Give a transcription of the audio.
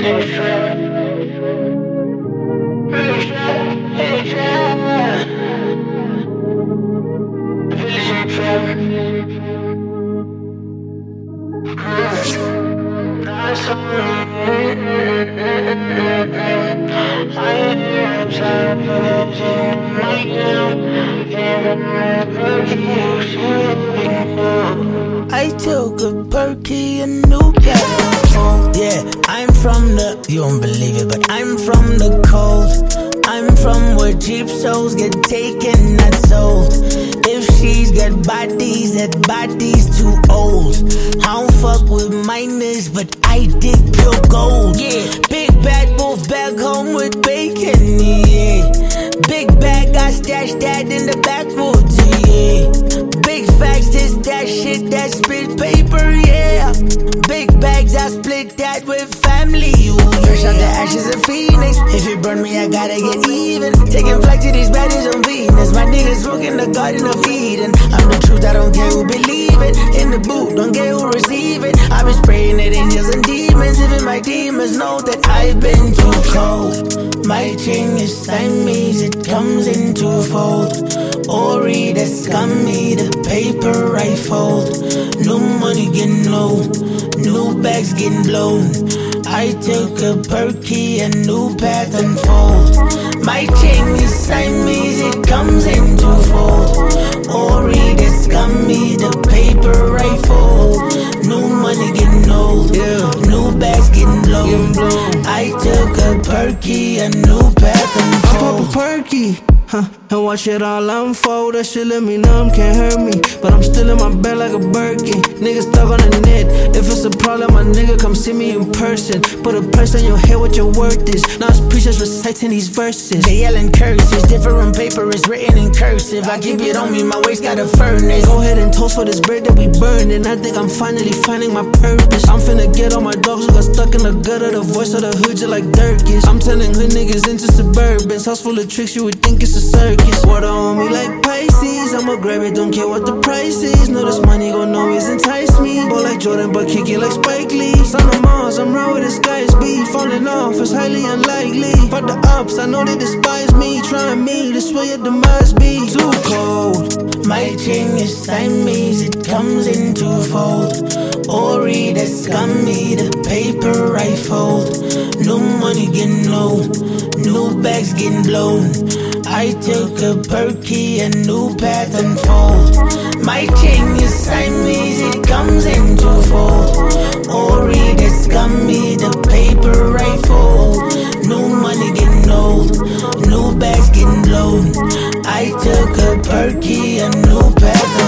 I took a perky, a new pack. Yeah, I'm from the, you don't believe it, but I'm from the cold. I'm from where cheap souls get taken, not sold. If she's got bodies, that body's too old. I don't fuck with minors, but I dig pure gold. Yeah, big bad wolf back home with bacon, yeah. Big bag, I stashed that in the backwoods, yeah. Big facts, this that shit, that spit paper, yeah. Big bags, I split that with family, ooh, yeah. Fresh out the ashes of Phoenix. If you burn me, I gotta get even. Taking flight to these baddies on Venus. My niggas smoking the Garden of Eden. I'm the truth, I don't care who believe it. In the booth, don't care who receive it. I've been spraying at angels and demons. Even my demons know that I've been too cold. My chain is Siamese, it comes in twofold. Ori, that's scummy, the paper I fold. New money getting low, new bags getting blown. I took a perky, a new path unfold. My chain is Siamese, it comes in twofold. Ori, that's scummy, the paper I fold. New money getting old, new bags getting blown. I took a perky, a new path unfold. I pop a perky, and watch it all unfold. That shit let me numb, can't hurt me, but I'm still in my bed like a Birkin. Niggas stuck on the net. If it's a problem, my nigga, come see me in person. Put a price on your head, what your worth is. Now it's preachers reciting these verses. They yelling curses, different paper is written in cursive. I keep it on me, my waist got a furnace. Go ahead and toast for this bread that we burning. I think I'm finally finding my purpose. I'm finna get all my dogs who got stuck in the gutter. The voice of the hood just like Dirk is. I'm turning hood niggas into Suburbans. House full of tricks, you would think it's a circus. Water on me like Pisces, I'ma grab it, don't care what the price is. Know this money gon' always entice me. Ball like Jordan, but kick it like Spike Lee. Son of Mars, I'm round with the skies beat. Falling off is highly unlikely. Fuck the ups, I know they despise me. Trying me, this way your demise be too cold. My chain is Siamese, it comes in twofold. Ori, that's scummy, the paper I fold. New money getting low, new bags getting blown. I took a perky, a new path unfold. My chain is Siamese, it comes in twofold. Ori, that's scummy, the paper I fold. New money getting old, new bags getting blown. I took a perky, a new path